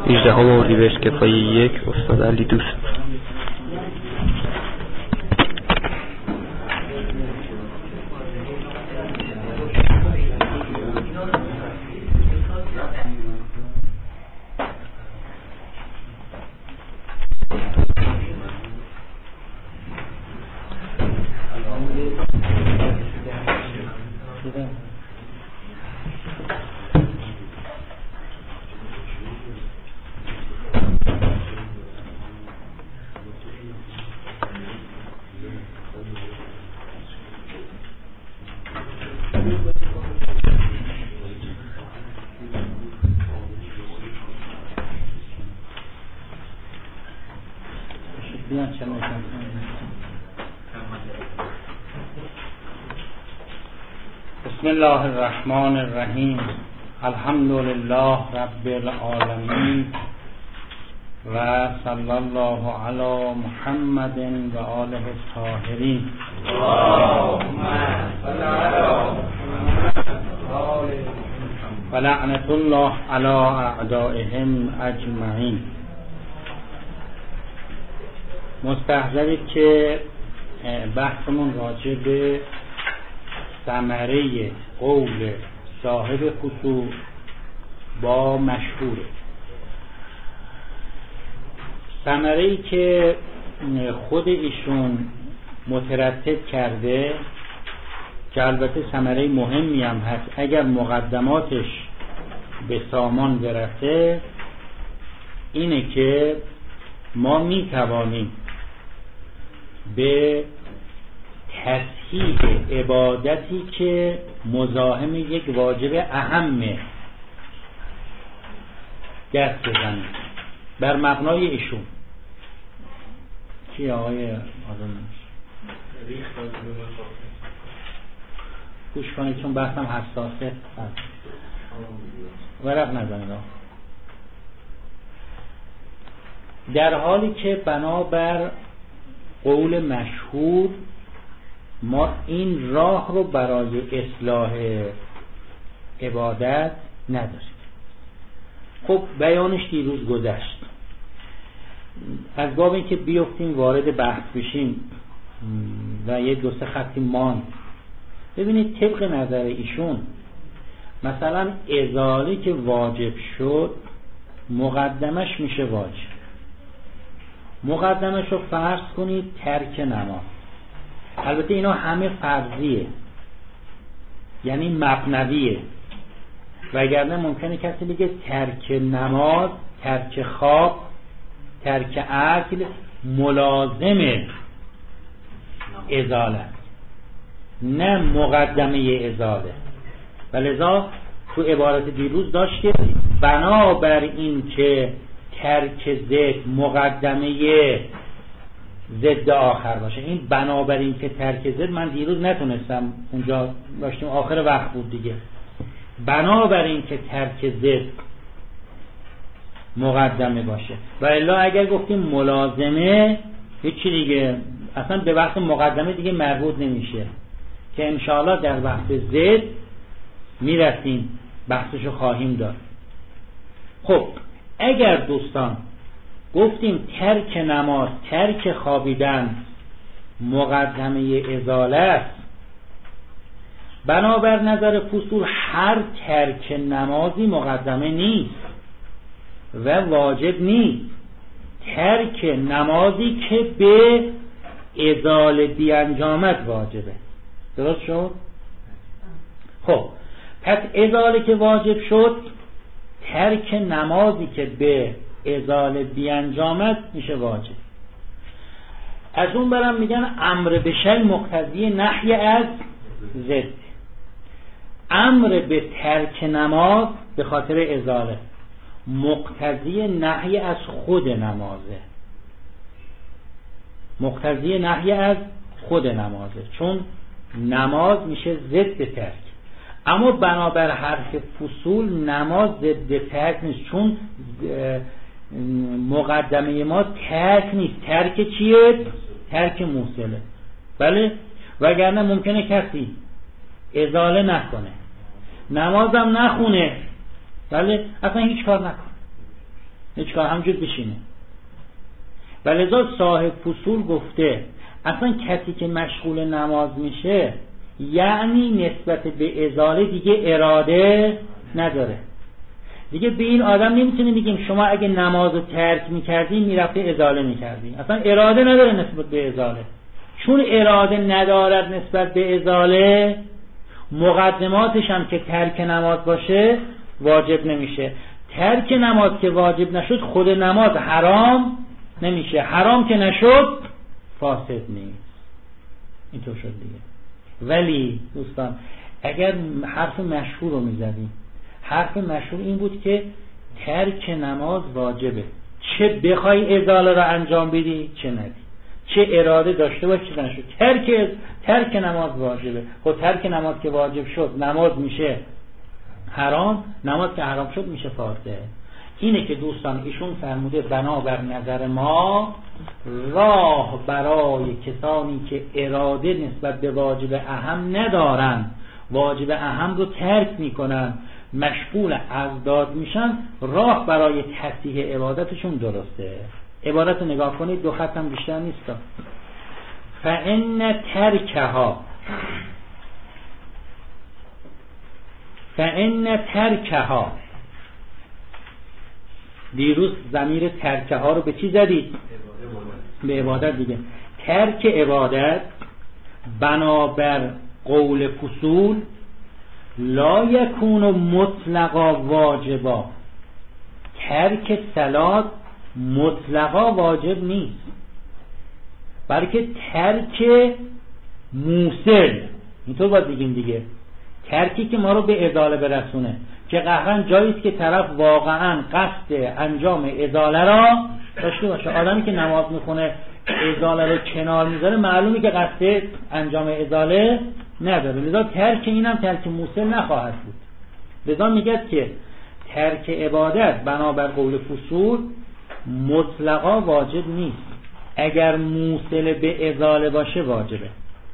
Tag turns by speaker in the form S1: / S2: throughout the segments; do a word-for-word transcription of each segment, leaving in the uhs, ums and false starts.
S1: هجدهم اردیبهشت کفایی یک استاد علی دوست.
S2: بسم الله الرحمن الرحیم. الحمد لله رب العالمین و صلی الله علی محمد و آله الطاهرین. اللهم صل علی محمد و لعنت الله علی اعدائهم اجمعین. مستحضرید که بحثمون راجع به ثمره قول صاحب خصوص با مشهوره. ثمره‌ای که خود ایشون مترتب کرده که البته ثمره مهمی هم هست اگر مقدماتش به سامان برسه، اینه که ما می توانیم به تصحیح عبادتی که مزاحم یک واجب اهمه دست بزنیم بر مبنای ایشون. کی آقای آدم گوش کنید چون بحثم حساسه هست. ورق نزنید. در حالی که بنابر قول مشهور ما این راه رو برای اصلاح عبادت نداریم. خب بیانش دیروز گذشت. از باب این که بیفتیم وارد بحث بشیم و یه دو سه خطی ماند. ببینید طبق نظر ایشون مثلا ازاله که واجب شد مقدمش میشه واجب. مقدمش رو فرض کنید ترک نماز. البته اینا همه فرضیه، یعنی مبنویه، وگرنه ممکنه کسی بگه ترک نماز، ترک خواب، ترک عقل ملازم ازاله، نه مقدمه ازاله. ولذا تو عبارت دیروز داشت که بنابر این که ترک ضد مقدمه ضد آخر باشه. این بنابراین که ترک ضد من دیروز نتونستم، اونجا داشتیم آخر وقت بود دیگه. بنابراین که ترک ضد مقدمه باشه و الا اگر گفتیم ملازمه هیچی دیگه اصلا به وقت مقدمه دیگه مربوط نمیشه که انشاءالله در بحث ضد میرسیم بحثشو خواهیم داد. خب اگر دوستان گفتیم ترک نماز، ترک خوابیدن مقدمه ازاله است، بنابر نظر فصول هر ترک نمازی مقدمه نیست و واجب نیست. ترک نمازی که به ازاله بیانجامد واجبه. درست شد؟ خب پس ازاله که واجب شد، ترک نمازی که به ازاله بیانجامد میشه واجب. از اون برم میگن امر به شی مقتضی نهی از ضد. امر به ترک نماز به خاطر ازاله مقتضی نهی از خود نمازه. مقتضی نهی از خود نمازه، چون نماز میشه ضد ترک. اما بنابر حرف فصول نماز ضد ترک نیست، چون مقدمه ما ترک نیست. ترک چیه؟ ترک موصله. بله، وگرنه ممکنه کسی ازاله نکنه، نمازم نخونه، بله، اصلا هیچ کار نکنه، هیچ کار همجور بشینه. و لذا صاحب فصول گفته اصلا کسی که مشغول نماز میشه یعنی نسبت به ازاله دیگه اراده نداره. دیگه به این آدم نمیتونه بگیم شما اگه نماز رو ترک میکردی میرفته ازاله میکردی. اصلا اراده نداره نسبت به ازاله. چون اراده ندارد نسبت به ازاله، مقدماتش هم که ترک نماز باشه واجب نمیشه. ترک نماز که واجب نشد خود نماز حرام نمیشه، حرام که نشد فاسد نیست. اینطور شد دیگه. ولی دوستان اگر حرف مشهور رو میزدیم، حرف مشهور این بود که ترک نماز واجبه، چه بخوای ازاله رو انجام بدی چه ندی، چه اراده داشته باش چه نشد، ترک ترک نماز واجبه. خب ترک نماز که واجب شد نماز میشه حرام، نماز که حرام شد میشه فاسد. اینه که دوستان ایشون فرموده بنابر نظر ما راه برای کسانی که اراده نسبت به واجب اهم ندارن، واجب اهم رو ترک میکنن، مشغول اضداد میشن، راه برای تصحیح عبادتشون درسته. عبارت رو نگاه کنید، دو خط هم بیشتر نیست. فإن ترکها فإن ترکها دیروز ضمیر ترکه ها رو به چی زدید؟ به عبادت دیگه. ترک عبادت بنابر قول فصول لا یکون مطلقا واجبا. ترک صلات مطلقا واجب نیست، بلکه ترک موصل، اینطور باید بگیم دیگه، ترکی که ما رو به ازاله برسونه، که قهرن جاییست که طرف واقعا قصد انجام ازاله را داشته باشه. آدمی که نماز میخونه ازاله رو کنار میذاره معلومه که قصد انجام ازاله نداره، لذا ترک اینم ترک موصل نخواهد بود. لذا میگه که ترک عبادت بنابر قول فصول مطلقا واجب نیست، اگر موصل به ازاله باشه واجبه.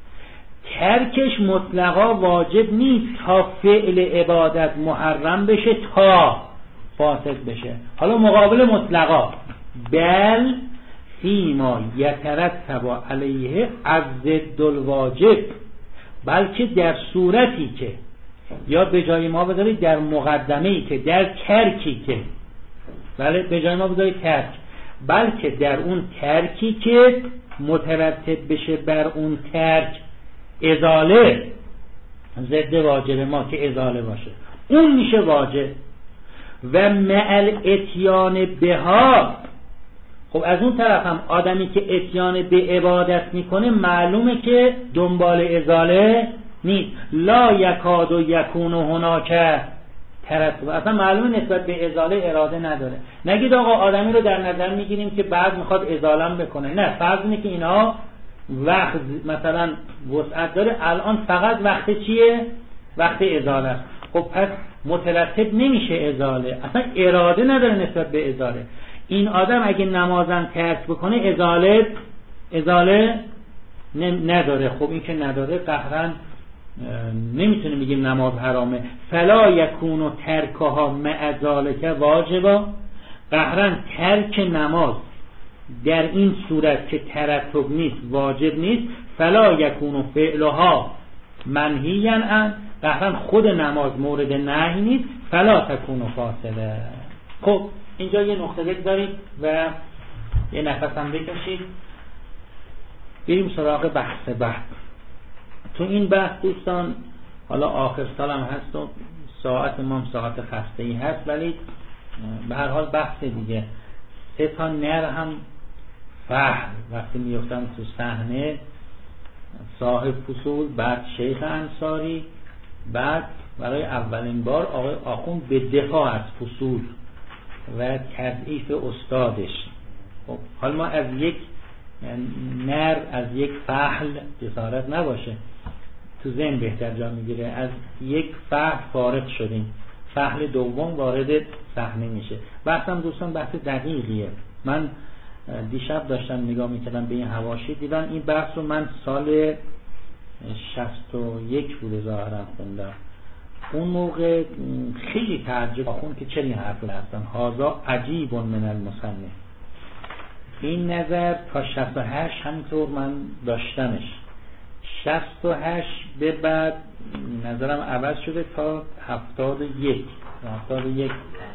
S2: ترکش مطلقا واجب نیست تا فعل عبادت محرم بشه تا فاسد بشه. حالا مقابل مطلقا بل فیما یترتب علیه از ضد الواجب، بلکه در صورتی که، یا به جای ما بذارید در مقدمه‌ای که، در ترکی که، بله به جای ما بذارید ترک، بلکه در اون ترکی که مترتب بشه بر اون ترک ازاله، ضد واجب ما که ازاله باشه، اون میشه واجب. و مع اتیان بها، خب از اون طرف هم آدمی که اتیان به عبادت میکنه معلومه که دنبال ازاله نیست. لا یکاد و یکون و هناک ترتب، اصلا معلومه نسبت به ازاله اراده نداره. نگید آقا آدمی رو در نظر میگیریم که بعد میخواد ازالم بکنه، نه، فرض اینه که اینا وقت مثلا وسعت داره، الان فقط وقت چیه؟ وقت ازاله است. خب پس مترتب نمیشه ازاله، اصلا اراده نداره نسبت به ازاله. این آدم اگه نمازن ترک بکنه ازاله ازاله نداره. خب این که نداره قهرن نمیتونه بگیم نماز حرامه. فلا یکون ترکها مع ذالک واجبا، قهرن ترک نماز در این صورت که ترتب نیست واجب نیست. فلا یکون فعلها منهیا عن، قهرن خود نماز مورد نهی نیست. فلا تکون فاسده. خب اینجا یه نقطه بگذارید و یه نفس هم بکشید، بریم سراغ بحث بعد. تو این بحث دوستان حالا آخر سال هم هست و ساعت ما هم ساعت خسته‌ای هست، ولی به هر حال بحث دیگه. سه تا نر هم فهم وقتی میفتن تو صحنه، صاحب فصول، بعد شیخ انصاری، بعد برای اولین بار آقای آخوند به دفاع از فصول و تضعیف استادش. خب حالا ما از یک نر، از یک فحل جسارت نباشه، تو ذهن بهتر جا میگیره، از یک فحل فارغ شدیم، فحل دوم وارد صحنه میشه. بحثم دوستان بحث دقیقیه. من دیشب داشتم نگاه میکردم به این حواشی، دیدم این بحث رو من سال شصت و یک بوده ظاهرا خوندم. اون موقع خیلی تعجب آخوند که چنین حرفی هستن، هذا عجیب من المصنف. این نظر تا شصت و هشت همینطور من داشتمش، شصت و هشت به بعد نظرم عوض شده تا هفتاد و یک هفتاد و یک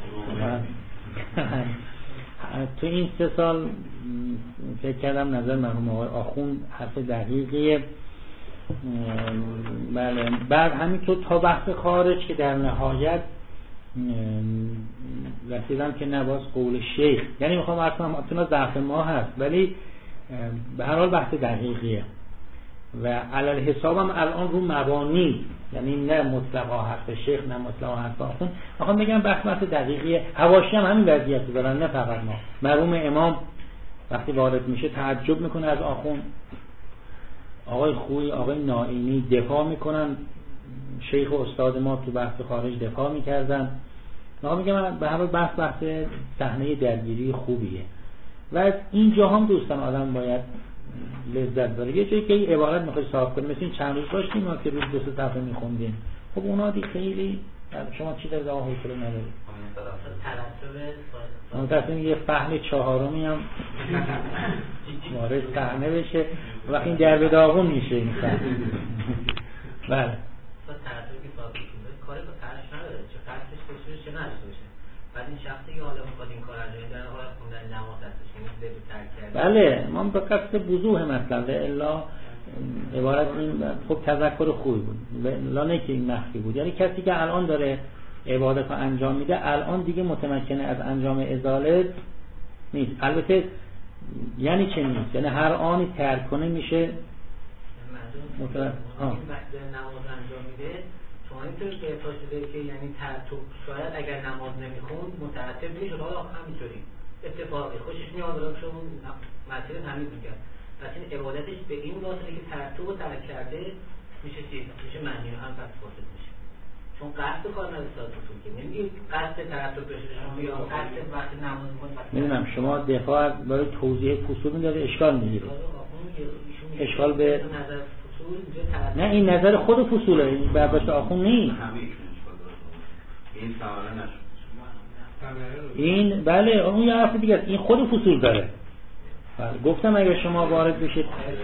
S2: تو این سه سال فکر کردم نظر مرحوم آقای آخوند حرف دقیقیه. بله. بعد همینطور تا بحث خارج که در نهایت رسیدم که نباز قول شیخ، یعنی میخوام اصلا اتنا ضعف ما هست ولی به هر حال بحث دقیقیه و علل حسابم الان رو مبانی، یعنی نه مطلقا حرف شیخ نه مطلقا حرف آخوند. میخوام بگم بحث بحث دقیقیه. حواشی هم همین وضعیت دارن، نه فقط ما. مرحوم امام وقتی وارد میشه تعجب میکنه از آخوند، آقای خویی آقای نائینی دفاع میکنن، شیخ و استاد ما تو بحث خارج دفاع میکردن. من میگم به هر حال بحث بحث صحنه درگیری خوبیه و اینجا هم دوستان آدم باید لذت بره. یه جایی که این عبارت میخوای صاف کنیم، مثل این چند روز داشتیم ما که روز دو سه صفحه میخوندیم، خب اونا دی خیلی شما چی دارید آقا حوصله ندارید. من تصمیم یه فهم چهارمی هم وارد صحنه بشه وقتی این در به داغون میشه این فهم. بله
S3: کاری با ترش نداره، چه فرقش بشه چه نشه بشه. بعد این شخصی که حالا میخواد این کار انجام بده در حال خوندن نماز هستش که مثل به ترک کرده.
S2: بله ما به قصد وضوح مثلا الا عبارت این خب تذکر خوبی بود، لا نه که این مخفی بود. یعنی کسی که الان داره عبادت رو انجام میده الان دیگه متمکن از انجام ازاله نیست. البته یعنی چه نیست؟ یعنی هر آنی ترک کنه میشه متوجه ها
S3: نماز انجام میده. شما اینطور که احساس شده که یعنی ترتب شاید اگر نماز نمیخوند مترتب نمیشد، حالا همینطوری اتفاقی خوشش میاد دارم شما مسئله تمیز میکرد. پس این عبادتش به این واسطه که ترتب رو ترک کرده میشه چیز میشه معنی هم پس فاسد میشه، چون قصد کار نداشت تو که نمیگی قصد ترتب بشه شما یا قصد وقت نماز میخوند.
S2: میدونم شما دفاع برای توضیح فصول میداره اشکال میگیره، اشکال به نه این نظر خود فصوله، این برداشت آخوند نیست. این بله اون یه حرف دیگه، این خود فصول داره. بله گفتم اگر شما وارد بشید.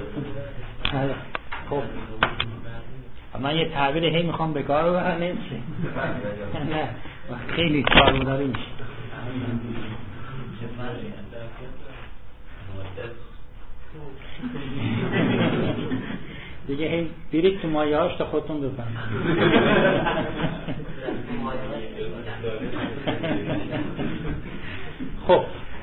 S2: خب من یه تعبیر هی میخوام به کار ببرم نمیشه. نه خیلی کاربرداری میشه. دیگه هی دیرید تو مایه هاش تا خودتون بفهم. خب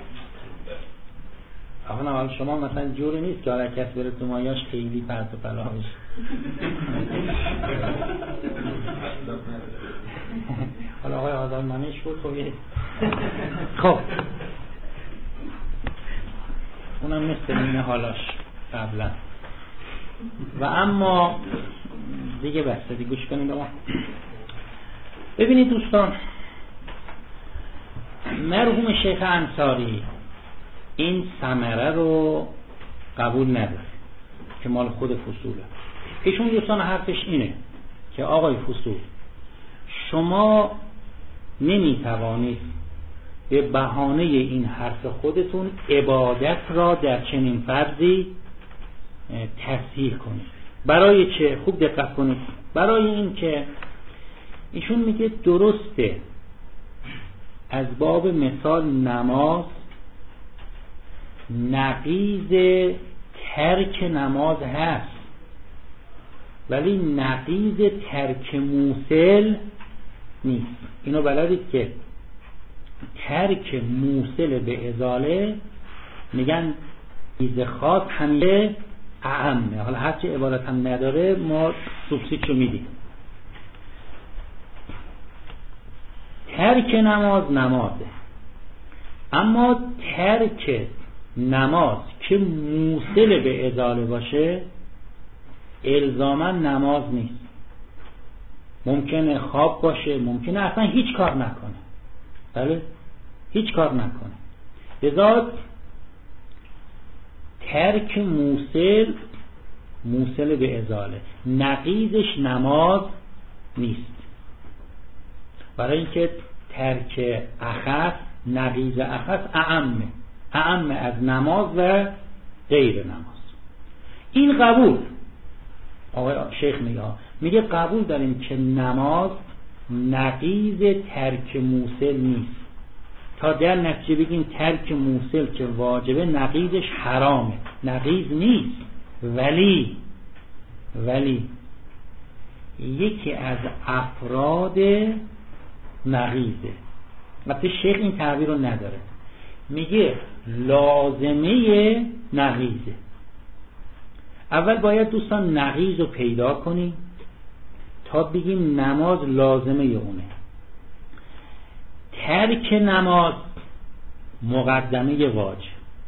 S2: اول شما مثلا جوری نیست که هر کس بره تو مایه هاش خیلی پرت و پلا بشه. حالا آقای آزاد منش بود خوبیه. خب اونم مثل اینه حالاش قبلا و اما دیگه بسته دیگه گوش کنید. اما ببینید دوستان مرحوم شیخ انصاری این ثمره رو قبول نداره که مال خود فصوله. ایشون دوستان حرفش اینه که آقای فصول شما نمیتوانید به بهانه این حرف خودتون عبادت را در چنین فرضی تصحیح کنید. برای چه؟ خوب دقت کنید. برای این که ایشون میگه درسته از باب مثال نماز نقیض ترک نماز هست ولی نقیض ترک موصل نیست. اینو بلدید که ترک موصل به ازاله میگن چیز خاص همیشه اعمه. حالا هرچی عبارت هم نداره ما سوبسیدشو میدیم. ترک نماز نمازه، اما ترک نماز که موصل به ازاله باشه الزاما نماز نیست. ممکنه خواب باشه، ممکنه اصلا هیچ کار نکنه. بله هیچ کار نکنه. لذا ترک موصل موصل به ازاله نقیضش نماز نیست. برای اینکه ترک اخص نقیض اخص اعمه اعم از نماز و غیر نماز. این قبول آقای شیخ میگه میگه قبول داریم که نماز نقیض ترک موصل نیست، تا در نتیجه بگیم ترک موصل که واجبه نقیضش حرامه، نقیض نیست. ولی ولی یکی از افراد نقیضه. وقتی شیخ این تعبیر رو نداره، میگه لازمه نقیضه. اول باید دوستان نقیض رو پیدا کنیم تا بگیم نماز لازمه اونه. ترک نماز مقدمه واجب.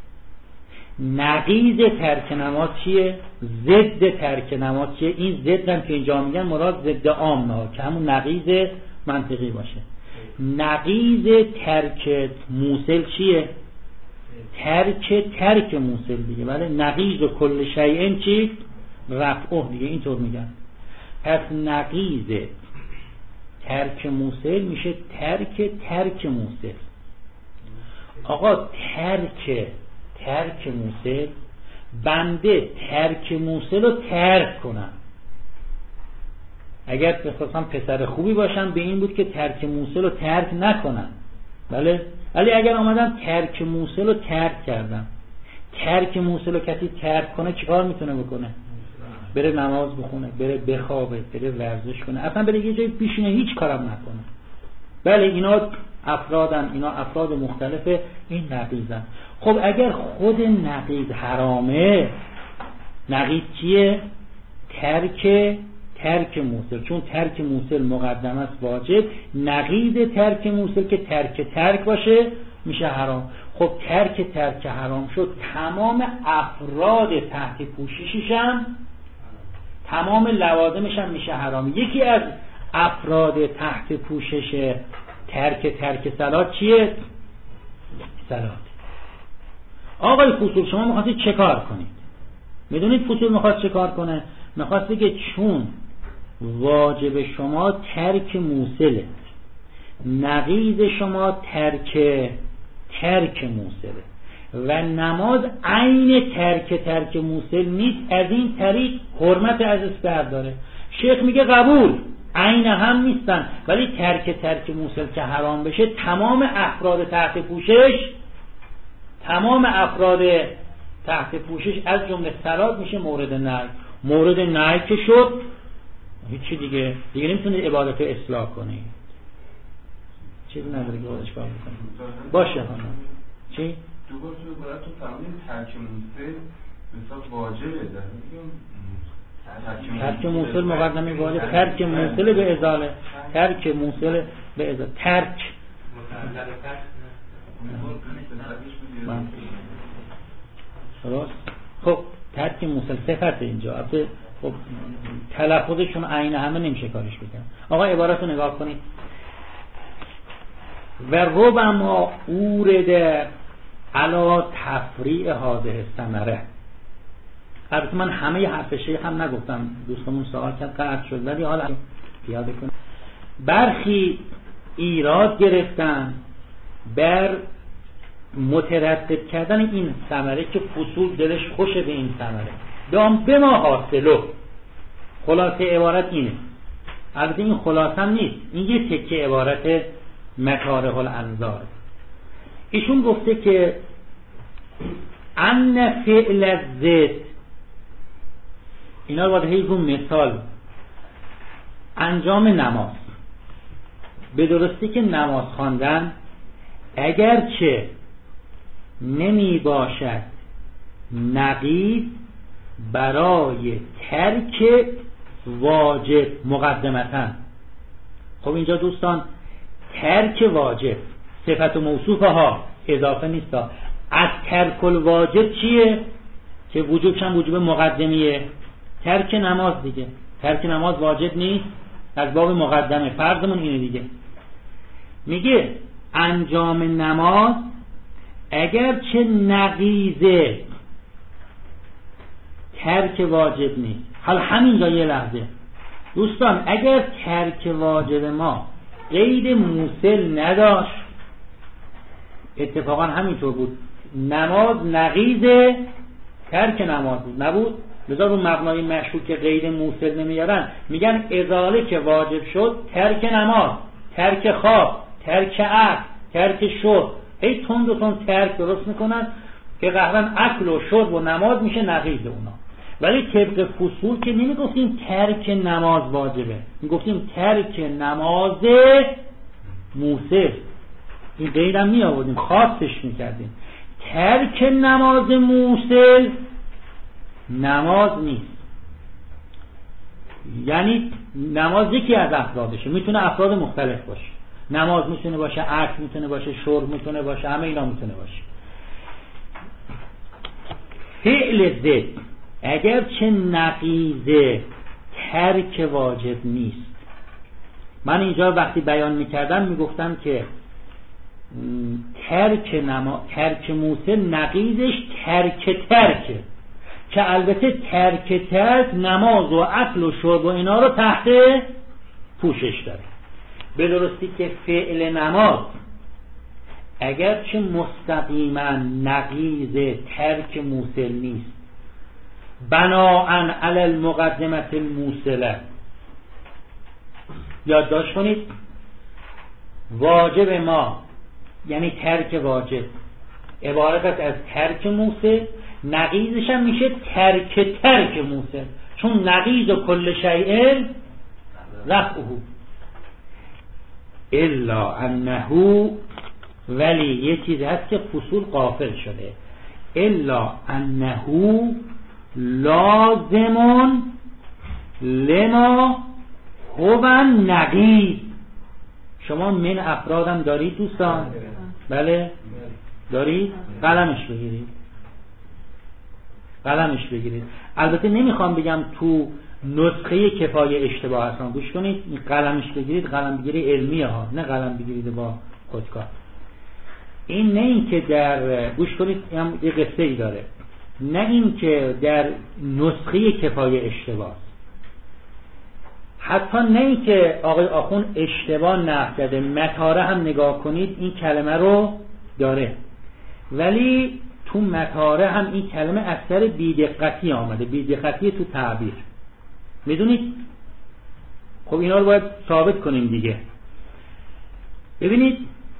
S2: نقیض ترک نماز چیه؟ ضد ترک نماز چیه؟ این ضد هم که اینجا میگن مراد ضد عامه که همون نقیض منطقی باشه. نقیض ترک موصل چیه؟ ترک ترک موصل دیگه. بله، نقیض و کل شیء چی؟ رفعه دیگه، اینطور میگن. پس نقیض ترک موصل میشه ترک ترک موصل. آقا ترک ترک موصل، بنده ترک موصل رو ترک کنم. اگر بخواستم پسر خوبی باشم به این بود که ترک موصل رو ترک نکنم. بله، ولی اگر آمدم ترک موصل رو ترک کردم، ترک موصل رو کسی ترک کنه چیکار میتونه بکنه؟ بره نماز بخونه، بره بخوابه، بره ورزش کنه، اصلا بره یه جایی بشینه هیچ کارم نکنه. بله، اینا افرادن، اینا افراد مختلفه، این نقیضن. خب اگر خود نقیض حرامه، نقیض چیه؟ ترک ترک موصل، چون ترک موصل مقدم است واجب. نقیض ترک موصل که ترک ترک باشه میشه حرام. خب ترک ترک حرام شد، تمام افراد تحت پوششش هم، تمام لوازمش هم میشه حرام. یکی از افراد تحت پوشش ترک ترک صلات چیه؟ صلات. آقای فصول شما میخواستید چه کار کنید؟ میدونید فصول میخواست چه کار کنه؟ میخواست بگه چون واجب شما ترک موصله، نقیض شما ترک ترک موصله و نماز عین ترک ترک موصل نیست، از این طریق حرمت از اسباب داره. شیخ میگه قبول، عین هم نیستن، ولی ترک ترک موصل که حرام بشه، تمام افراد تحت پوشش تمام افراد تحت پوشش از جمله صلات میشه مورد نهی. مورد نهی که شد هیچی دیگه دیگه نمیتونید عبادت اصلاح کنید، چیزی نداره که بازش باید بکنید. باشه خانم چی؟
S4: دو بار تو باید تو فهمید ترک موصل بسیار واجبه داره.
S2: ترک موصل مقدمه واجب، ترک موصل به ازاله، ترک موصل به ازاله، ترک درست. خب ترک موصل صفت اینجا البته خب تلفظشون عین همه نمیشه کارش بکنه. آقا عبارت رو نگاه کنید. و ربما اورده علا تفریع هذه الثمره. البته من همه حرف شیخ هم نگفتم، دوستمون سوال کرد قطع شد، ولی حالا پیاده کنم. برخی ایراد گرفتن بر مترتب کردن این ثمره که فصول دلش خوشه به این ثمره، دام به ما حاصلو. خلاصه عبارت اینه، البته این خلاصه هم نیست، این یه تکه عبارت مکاره الانظار. ایشون گفته که ان فعل الزد، اینا رو باید هیچون مثال انجام نماز، به درستی که نماز خواندن اگرچه نمی باشد نقیض برای ترک واجب مقدمتاً. خب اینجا دوستان ترک واجب صفت و موصوفه ها اضافه نیست. از ترک الواجب چیه که وجوبش هم وجوب مقدمیه؟ ترک نماز دیگه. ترک نماز واجب نیست، از باب مقدمه، فرضمون اینه دیگه. میگه انجام نماز اگرچه نقیضه ترک واجب نیست. حالا همینجا یه لحظه دوستان، اگر ترک واجب ما قید موصل نداشت. اتفاقا همینطور بود، نماز نقیض ترک نماز بود نبود. لذا رو مبنای مشهور که قید موصل نمیارن میگن ازاله که واجب شد ترک نماز، ترک خواب، ترک عقل، ترک شرب، هی تند و تند ترک درست میکنن که قهرن اکل و شرب و نماز میشه نقیض اونا. ولی طبق فصول که نمیگفتیم ترک نماز واجبه، میگفتیم ترک نماز موصل. این قید هم میآوردیم، خاصش میکردیم. ترک نماز موصل نماز نیست، یعنی نماز یکی از افرادشه، میتونه افراد مختلف باشه. نماز میتونه باشه عقل، میتونه باشه شرب، میتونه باشه همه اینا میتونه باشه. فعل ضد اگر چه نقیض ترک واجب نیست. من اینجا وقتی بیان میکردم میگفتم که ترک نما ترک موصل نقیضش ترک ترکه، که البته ترک ترک نماز و عقل و شرب و اینا رو تحت پوشش داره. به درستی که فعل نماز اگر چه مستقیما نقیض ترک موصل نیست، بناءً علی المقدمه الموصله. یادداشت کنید واجب ما یعنی ترک واجب عبارت است از ترک موصل، نقیضش هم میشه ترک ترک موصل، چون نقیض و کل شیء رفعه. الا انه، ولی یه چیز هست که فصول غافل شده، الا انه لازمون لما هو نقیض. شما من افرادم دارید دوستان؟ بله دارید؟ قلمش بگیرید، قلمش بگیرید. البته نمیخوام بگم تو نسخه کفایه اشتباه هستن، گوش کنید، قلمش بگیرید، قلم بگیری علمیه ها، نه قلم بگیرید با خودکار. این نه این که در گوش کنید هم یه قصه ای داره، نه این که در نسخه کفایه اشتباه، حتی نه این که آقای آخون اشتباه نقل کرده، مطاره هم نگاه کنید این کلمه رو داره، ولی تو مطاره هم این کلمه اثر بیدقتی آمده، بیدقتی تو تعبیر. میدونید خب اینا رو باید ثابت کنیم دیگه. ببینید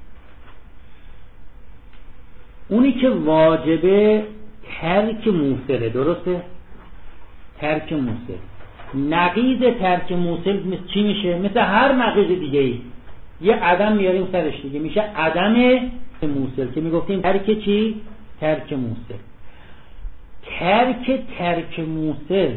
S2: اونی که واجبه ترک موصله، درسته؟ ترک موصل. نقیض ترک موصل چی میشه؟ مثل هر نقیض دیگه ای یه عدم میاریم سرش دیگه، میشه عدم موصل که میگفتیم ترک چی؟ ترک موصل. ترک ترک موصل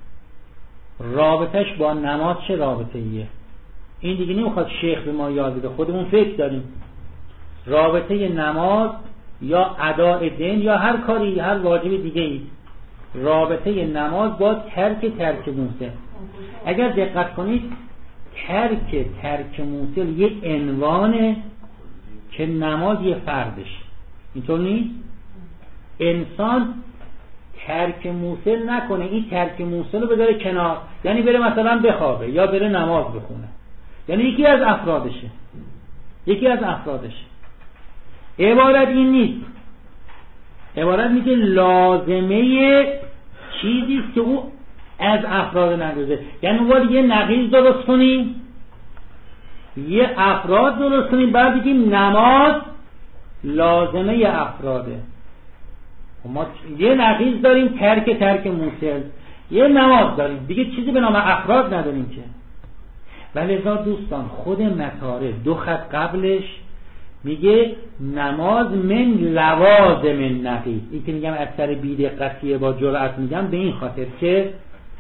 S2: رابطش با نماز چه رابطه ایه؟ این دیگه نمیخواد شیخ به ما یاد بده، خودمون فکر داریم. رابطه نماز یا اداء دین یا هر کاری، هر واجب دیگه ای، رابطه نماز با ترک ترک موصل. اگر دقت کنید ترک ترک موصل یه عنوانه که نماز یه فردش، اینطور نیست؟ انسان ترک موصل نکنه، این ترک موصل رو بذاره کنار، یعنی بره مثلا بخوابه یا بره نماز بخونه، یعنی یکی از افرادشه، یکی از افرادشه. عبارت این نیست، عبارت میگه لازمه چیزی که او از افراد نقیضه، یعنی باید یه نقیض درست کنیم، یه افراد درست کنیم، بعد بگیم نماز لازمه افراده. ما یه نقیض داریم ترک ترک موصل، یه نماز داریم، دیگه چیزی به نام افراد نداریم که. ولذا دوستان خود مطاره دو خط قبلش میگه نماز من لوازم نقیض. این که میگم اثر بی‌دقتیه با جرأت میگم به این خاطر که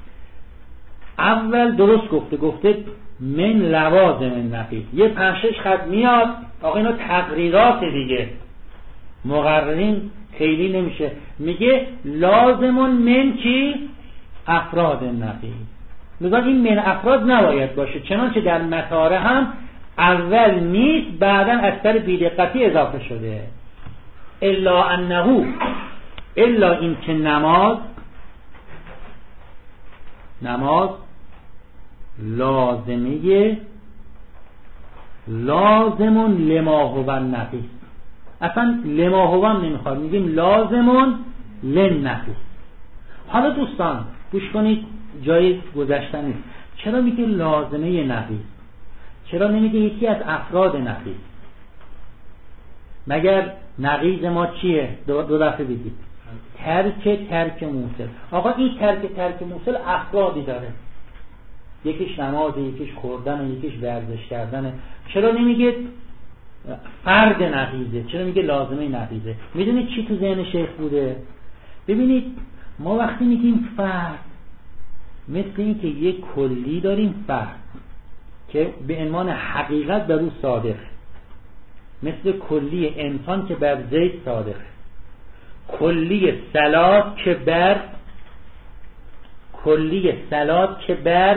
S2: اول درست گفته، گفته من لوازم نقیض، یه پنج خط میاد آقا اینا تقریرات دیگه، مقررین خیلی نمیشه، میگه لازمون من کی؟ افراد نقیض. لذا این من افراد نباید باشه، چنانچه در مطاره هم اول نیست، بعدا اثر بی‌دقتی اضافه شده. الا انه، الا این که نماز نماز لازمه لازمون لما هو نقیص. اصلا لما هو هم نمیخواد، میگیم لازمون لنقیص. حالا دوستان گوش کنید، جای گذشتن نیست. چرا میگه لازمه نقیص؟ چرا نمیگه یکی از افراد نقیص؟ مگر نقیض ما چیه؟ دو, دو دفعه بگید ترک ترک موصل. آقا این ترک ترک موصل افرادی داره، یکیش نمازه، یکیش خوردن، یکیش ورزش کردنه. چرا نمیگه فرد نقیضه؟ چرا میگه لازمه نقیضه؟ میدونید چی تو ذهن شیخ بوده؟ ببینید ما وقتی میگیم فرد، مثل این که یک کلی داریم فرد که به عنوان حقیقت بر او صادق، مثل کلی انسان که بر زید صادق، کلی صلات که بر کلی صلات که بر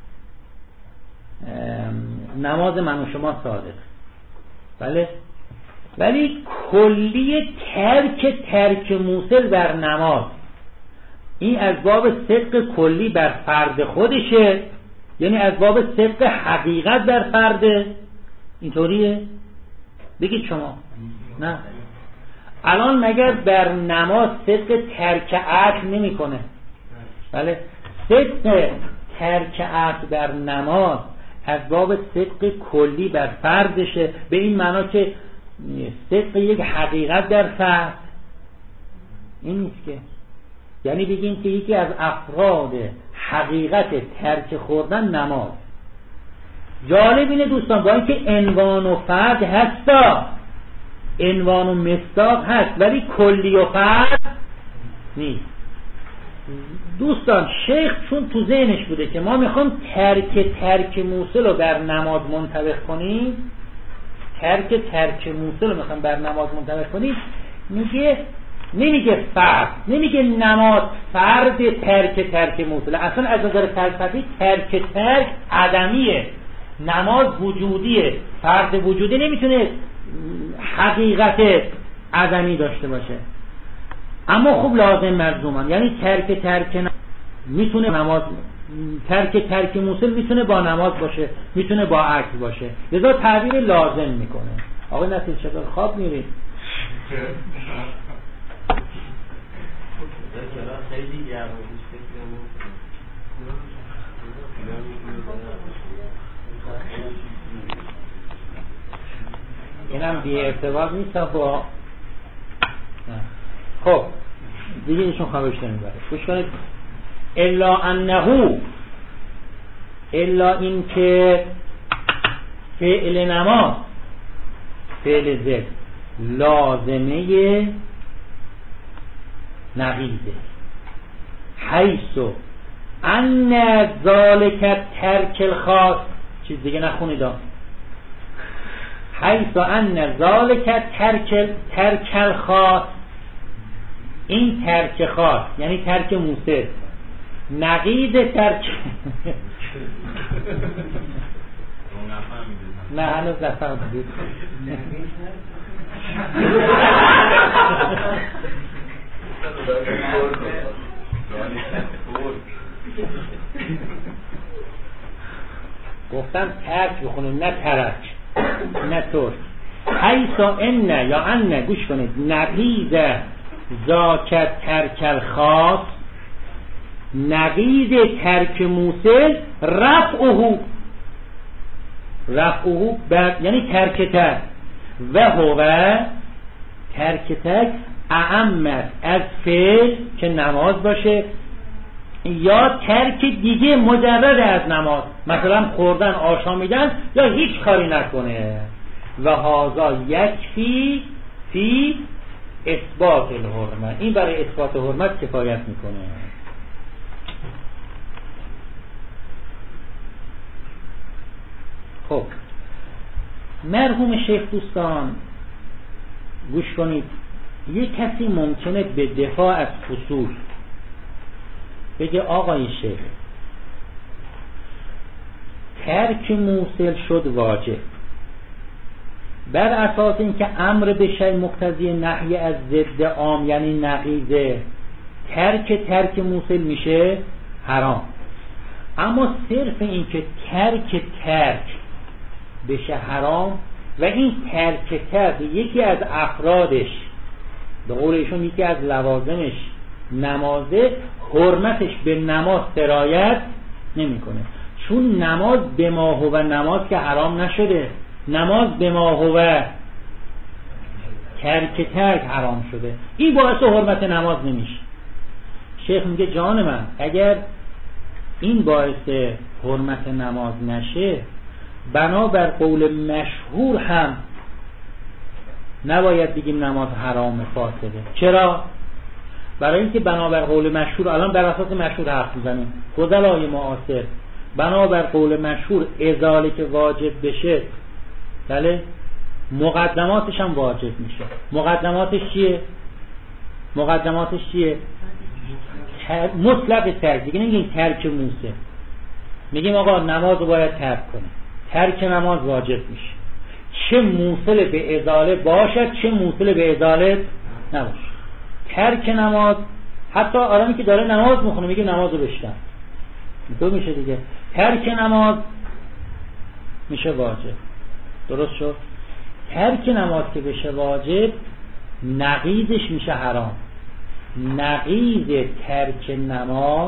S2: نماز من و شما صادق. بله، ولی کلی ترک ترک موصل بر نماز، این از باب صدق کلی بر فرد خودشه، یعنی از باب صدق حقیقت بر فرده. اینطوریه؟ بگید شما. نه، الان مگر بر نماز صدق ترک عقل نمی کنه؟ بله، صدق ترک عقل بر نماز از باب صدق کلی بر فردشه، به این معنا که صدق یک حقیقت در فرد. این نیست که یعنی بگیم که یکی از افراد حقیقت ترک خوردن نماز. جالب اینه دوستان، با اینکه عنوان و فرد هستا، عنوان و مصداق هست، ولی کلی و فرد نیست. دوستان شیخ چون تو ذهنش بوده که ما میخوام ترک ترک موصل رو بر نماز منطبق کنیم، ترک ترک موصل رو میخوام بر نماز منطبق کنیم، میگه نمیگه فرد، نمیگه نماز فرد ترک ترک موصل. اصلا از نظر فلسفی ترک ترک عدمیه، نماز وجودیه، فرد وجودی نمیتونه حقیقت عدمی داشته باشه. اما خوب لازم ملزومن، یعنی ترک ترک ن... میتونه نماز، ترک ترک موصل میتونه با نماز باشه، میتونه با عکس باشه، لذا تعبیر لازم میکنه. آقای نصیر چطور خواب میرید؟ اینم بی ارتباط نیست با. خب دیگه ایشون خوابش نمیبره. گوش کنید. الا انه، الا این که فعل نماز، فعل زد لازمه نقیضه، حیث ان ذالک ترک الخاص، چیز دیگه نخونید، حیث ان ذالک ترک ترک الخاص، این ترک خاص یعنی ترک موصل، نقیض ترک نه هنوز نفهمیدید. گفتم ترک بخونید نه ترک، نه ترک. حیث ان یا ان، گوش کنید، نقیض ذاک ترک الخاص، نقیض ترک موصل رفعه، رفعه بر یعنی ترک ترک، و هو ترک ترک اعم از فعل که نماز باشه، یا ترک دیگه مجرد از نماز، مثلا خوردن، آشامیدن، یا هیچ کاری نکنه. و هذا یکفی فی اثبات الحرمت، این برای اثبات حرمت کفایت میکنه. خب مرحوم شیخ دوستان گوش کنید، یک کسی ممکنه به دفاع از فصول بگه آقای شیخ ترک موصل شد واجب، بر اساس اینکه امر به شیء مقتضی نهی از ضد عام یعنی نقیضه، ترک ترک موصل میشه حرام. اما صرف اینکه ترک ترک بشه حرام و این ترک ترک یکی از افرادش، به قول ایشون یکی از لوازمش نمازه، حرمتش به نماز سرایت نمیکنه. چون نماز به ما هو نماز که حرام نشده، نماز به ما هو ترک ترک حرام شده، این باعث حرمت نماز نمیشه. شیخ میگه جان من اگر این باعث حرمت نماز نشه، بنابر قول مشهور هم نباید بگیم نماز حرام فاسده. چرا؟ برای اینکه بنابر قول مشهور، الان بر اساس مشهور حرف میزنیم، فضلای معاصر بنابر قول مشهور ازاله که واجب بشه، بله، مقدماتش هم واجب میشه. مقدماتش چیه؟ مقدماتش چیه؟ تر... مطلق ترک. دیگه نمیگیم ترک موسه، میگیم آقا نماز رو باید ترک کنه، ترک نماز واجب میشه، چه موصل به ازاله باشد چه موصل به ازاله نباشه. ترک نماز، حتی آدمی که داره نماز میخونه میگه نماز رو بشکن، اینطور میشه دیگه. ترک نماز میشه واجب. درست شد؟ ترک نماز که بشه واجب، نقیضش میشه حرام. نقیض ترک نماز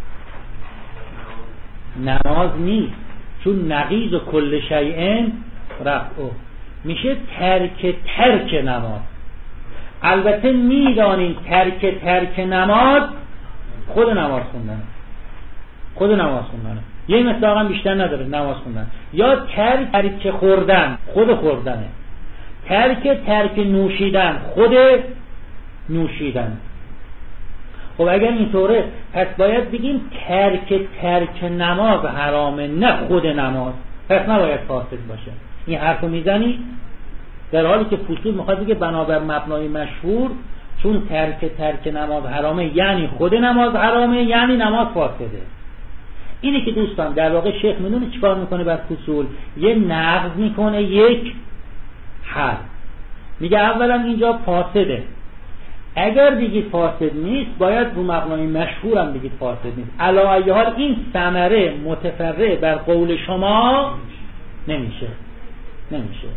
S2: نماز نیست، چون نقیض و کل شیء رفعه میشه ترک ترک نماز. البته میدانیم ترک ترک نماز خود نماز خوندنه، خود نماز خوندنه، یه مصداق هم بیشتر نداره نماز خوندن. یا ترک ترک خوردن، خود خوردنه. ترک ترک نوشیدن، خود نوشیدن. خب اگر اینطوره پس باید بگیم ترک ترک نماز حرامه، نه خود نماز، پس نباید فاسد باشه. این حرفو میزنی در حالی که فصول میخواد بگه بنابر مبنای مشهور، چون ترک ترک نماز حرامه یعنی خود نماز حرامه، یعنی نماز فاسده. اینه که دوستان در واقع شیخ میدونه چیکار میکنه بر فصول، یه نقض میکنه یک حل. میگه اولا اینجا فاسده، اگر بگید فاسد نیست باید رو مبنای مشهور هم بگید فاسد نیست. علی ای حال این ثمره متفرع بر قول شما نمیشه نمیشه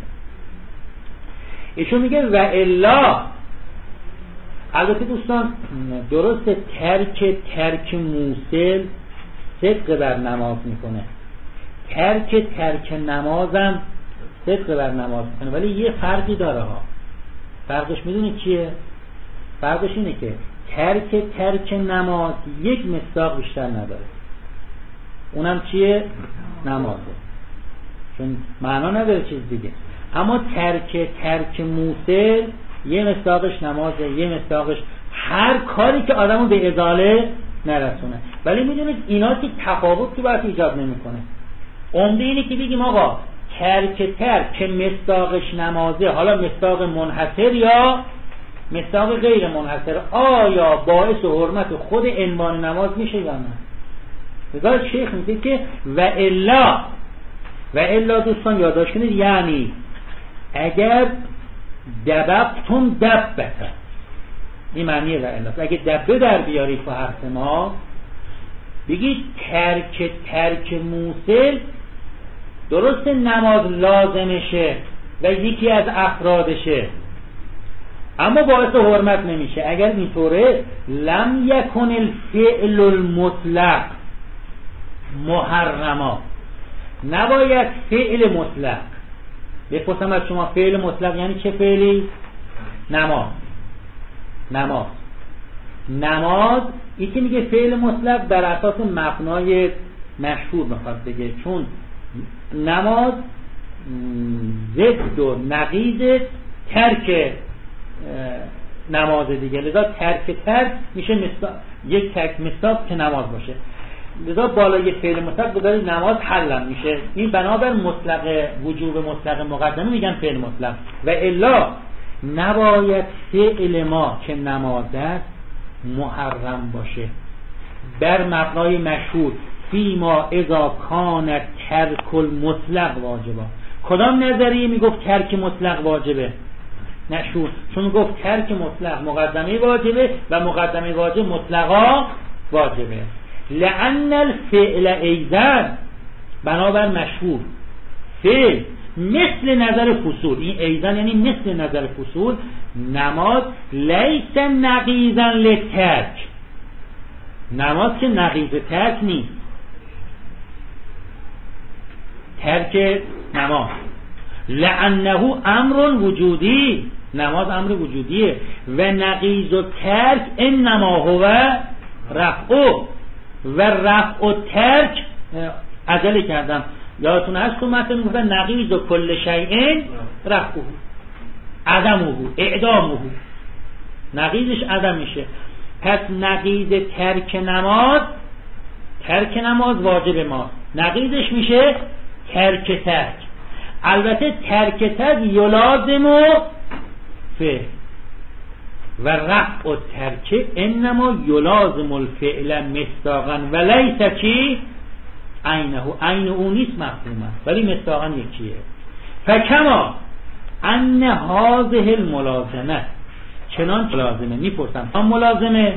S2: ایشون میگه و الا. البته دوستان درسته ترک ترک موصل صدق بر نماز میکنه، ترک ترک نمازم صدق بر نماز میکنه، ولی یه فرقی داره ها. فرقش میدونی چیه؟ فرقش اینه که ترک ترک نماز یک مصداق بیشتر نداره، اونم چیه؟ نمازه، چون معنا نداره چیز دیگه. اما ترک ترک موصل یه مصداقش نمازه، یه مصداقش هر کاری که آدمو به ازاله نرسونه. ولی میدونید اینا که تفاوت تو بحث ایجاد نمیکنه. عمده اینه که بگیم آقا ترک ترک که مصداقش نمازه، حالا مصداق منحصر یا مصداق غیر منحصر، آیا باعث حرمت خود عنوان نماز میشه یا نه؟ لذا شیخ میگه که و الا و الا دوستان یادداشت کنید، یعنی اگر دببتون دببتا، این معنیه و الا. اگه دبه در بیارید تو حرف ما بگید ترک ترک موصل درست نماز لازمشه و یکی از افرادشه، اما باعث حرمت نمیشه. اگر اینطوره لم یکن الفعل المطلق محرما، نباید فعل مطلق. بپرسم از شما فعل مطلق یعنی چه فعلی؟ نماز. نماز نماز این که میگه فعل مطلق بر اساس مبنای مشهور میخواد بگه، چون نماز ضد و نقیض ترک نماز دیگه، لذا ترک ترک میشه مصداق، یک ترک مصداق که نماز باشه، لذا بالای فعل مطلق بذارید نماز حلم میشه. این بنابر مطلق وجوب مطلق مقدمه میگن فعل مطلق. و الا نباید فعل ما که نماز است محرم باشه بر مبنای مشهور فی ما اذا کان ترک المطلق واجبا. کدام نظریه میگفت ترک مطلق واجبه؟ مشهور، چون میگفت ترک مطلق مقدمه واجبه و مقدمه واجب مطلقا واجبه. لأن الفعل ایضا، بنابر مشهور فعل مثل نظر فصول، این ایضا یعنی مثل نظر فصول، نماز لیس نقیضا للترک، نماز که نقیض ترک نیست. ترک نماز لعنه امر وجودی، نماز امر وجودیه. و نقیض و ترک انما هو رفع، و رفع و ترک عجله کردم یادتون هست تو مثلا میگفتن نقیض و کل شیء رفعه عدمه اعدامه، نقیضش عدم میشه. پس نقیض ترک نماز، ترک نماز واجب ما، نقیضش میشه ترک ترک. البته ترک ترک یلازم و فعل و رفع و ترک انما یلازم الفعل مصداقا و لیس چی عینه، عین اون نیست مفهومه ولی مصداقا یکیه. فکما ان هذه الملازمه، چنان ملازمه میپرسم کدام ملازمه؟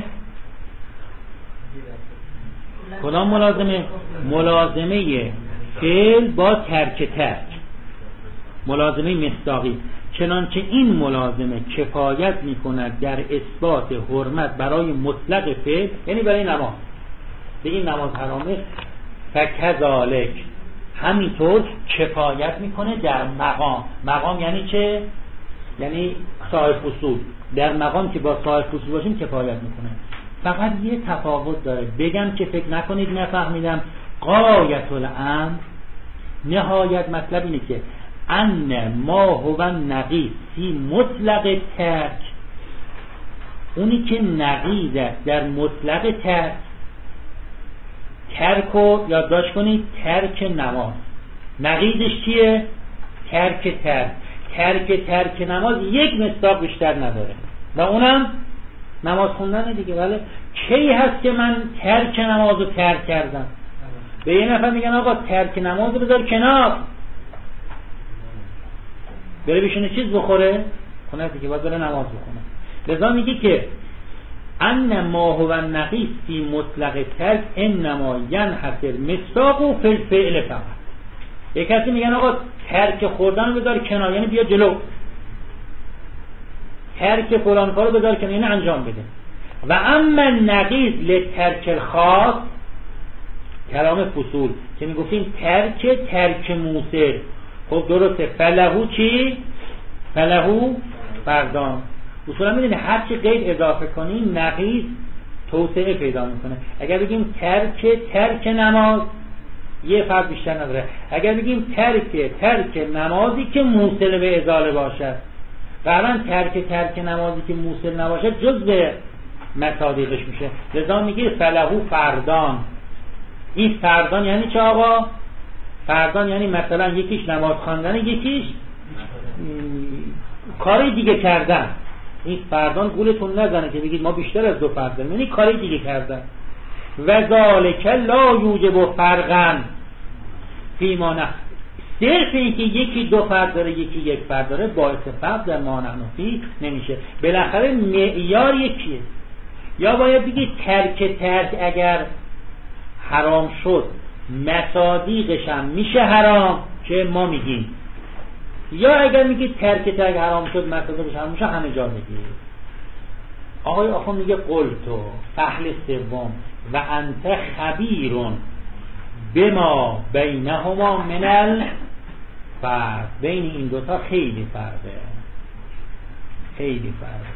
S2: کدام ملازمه؟ ملازمه فعل با ترک ترک، ملازمه مصداقی. چنانچه این ملازمه کفایت میکند در اثبات حرمت برای مطلق فعل، یعنی برای نماز، به این نماز حرامه، فکذالک همینطور کفایت میکنه در مقام. مقام یعنی چه؟ یعنی صاحب فصول، در مقام که با صاحب فصول باشیم کفایت میکنه. فقط یه تفاوت داره، بگم که فکر نکنید نفهمیدم. غایت الامر، نهایت مطلب اینه که ان ما هو نقیض فی مطلق ترک، اونی که نقیض در مطلق ترک، ترک رو یادداشت کنید، ترک نماز نقیضش چیه؟ ترک ترک. ترک ترک نماز یک مصداق بیشتر نداره و اونم نماز خوندن دیگه. ولی کی هست که من ترک نماز رو ترک کردم؟ به یه نفر میگن آقا ترک نماز رو بذار کنار، بره بشینه چیز بخوره، خونه دیگه باید بره نماز بخونه. لذا میگه که ان ما هو نقیض فی مطلق ترک انما ینحصر مصداقه فی الفعل فقط. یک کسی میگن آقا ترک خوردن رو بذار کنار، یعنی بیا جلو، ترک فلان کارو بذار کنار یعنی انجام بده. و اما نقیض لترک الخاص، کلام فصول که میگفتیم ترک ترک موثر، خب درسته، فلهو چی؟ فلهو فردان. اصولا میدونی هر چی غیر اضافه کنی نقیض توسعه پیدا میکنه. اگر بگیم ترک ترک نماز یه فرد بیشتر نداره. اگر بگیم ترک ترک نمازی که موصل به ازاله باشد، قرآن ترک ترک نمازی که موصل نباشد جزء مصادیقش میشه. لذا میگه فلهو فردان. این فردان یعنی چه آقا؟ فردان یعنی مثلا یکیش نماز خواندن، یکیش کاری دیگه کردن. این فردان گولتون نزنه که بگید ما بیشتر از دو فرد داریم، یعنی کاری دیگه کردن. و ذالک لا یوجب فرقا فیما نه، صرف این که یکی دو فرد داره یکی یک فرد داره باعث فرق در ما نحنفی نمیشه. بالاخره معیار یکیه. یا باید بگید ترک ترک اگر حرام شد مصادیقش هم میشه حرام که ما میگیم، یا اگر میگید ترک ترک حرام شد مصادیقش هم میشه، همه جا میگید. آقای آخوند میگه قلتو فحل سوم و انت خبیرون بما بینهما من الفرق، بین این دوتا خیلی فرقه، خیلی فرقه.